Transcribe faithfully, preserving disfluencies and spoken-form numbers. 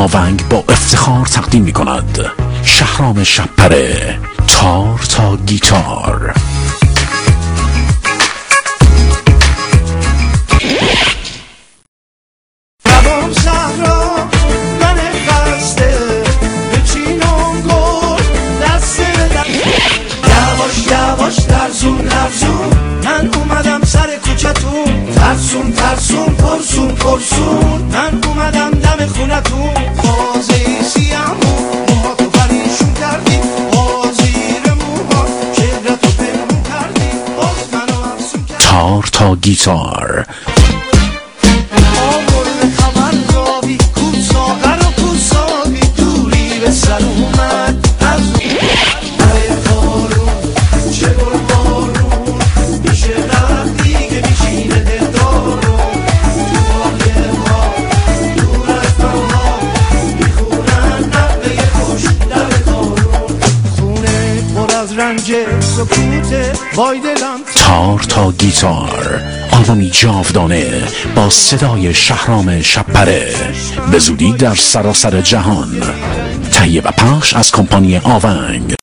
آونگ با افتخار تقدیم می کند شهرام شب‌پره، تار تا گیتار. من اومدم سر کوچتون، ترسون ترسون پرسون پرسون، من اومدم دم خونتون. بازی سیامون موها تو پریشون کردی، بازیر موها شهرتو پنهون کردی، باز منو افسون کردی. تار تا گیتار. آمرد خبر داری کوساقر و کوساقی، دوری به سر اومد از تار تا گیتار، آلبومی جاودانه با صدای شهرام شب‌پره، به زودی در سراسر جهان. تهیه و پخش از کمپانی آونگ.